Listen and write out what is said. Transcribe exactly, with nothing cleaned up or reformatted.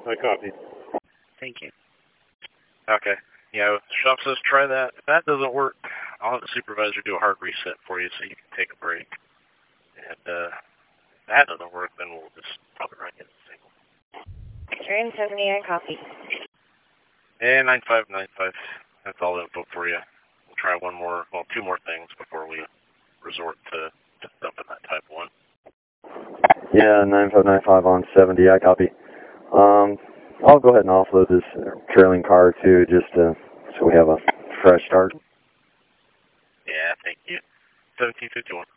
I copy. Thank you. Okay. Yeah, shop says try that. If that doesn't work, I'll have the supervisor do a hard reset for you so you can take a break. And uh, if that doesn't work, then we'll just probably run you the signal. Train seventy, I copy. And nine five nine five. That's all the info for you. We'll try one more, well, two more things before we resort to, to dumping that type one. Yeah, nine five nine five on seventy, I copy. Um, I'll go ahead and offload this trailing car too, just to, so we have a fresh start. Yeah, thank you. seventeen fifty-one.